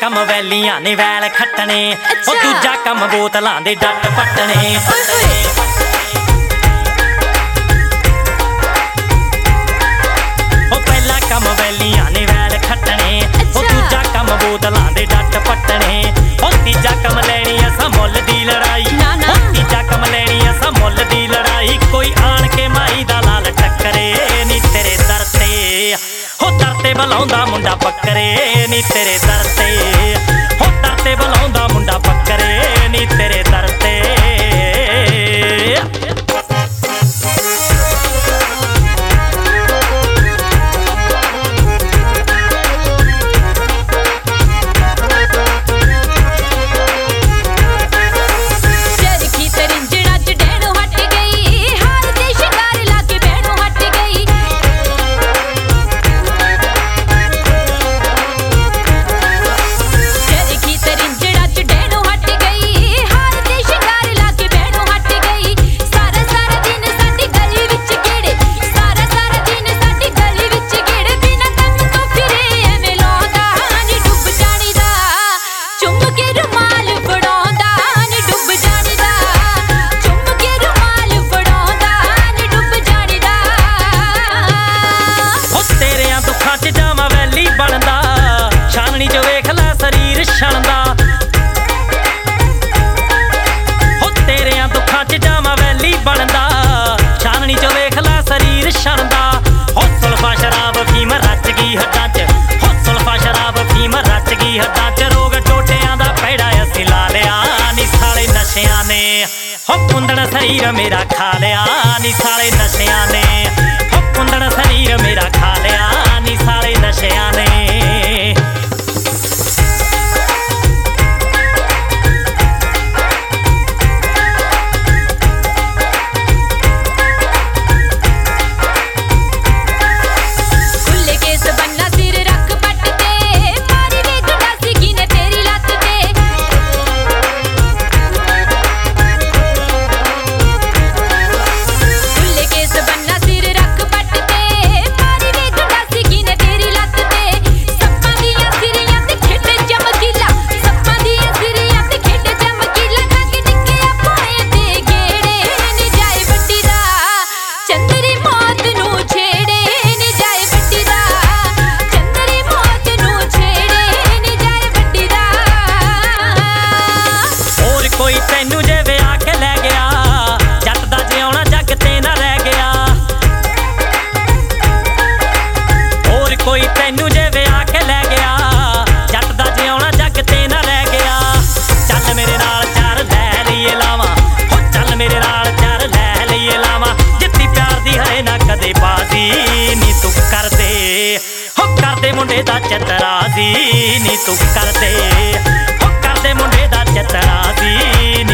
कम वैलियां ने वैल खट्टने ओ दूजा कम बोतलां दे डट पट्टने ओ पहला कम वैलियां ने वैल खट्टने ओ दूजा कम बोतलां दे डट पट्टने ओ तीजा कम लैनी असां मुੱਲ दी लड़ाई ओ तीजा कम लैनी असां मुੱਲ दी लड़ाई कोई आण के माई दा लाल टक्करे नी तेरे दर ते हो दर ते बुलाउंदा मुंडा बकरे नी तेरे दर ते हो दर ते बुलाउंदा मुंडा बकरे नी तेरे दर ते हो कुंदड़ शरीर मेरा खा लिया नी साले नशियां ने हो कुंदड़ शरीर मेरा खा लिया नी साले नशियां ने मुंडे दा चतराजी नी तू कर दे मुंडे दा चतराजी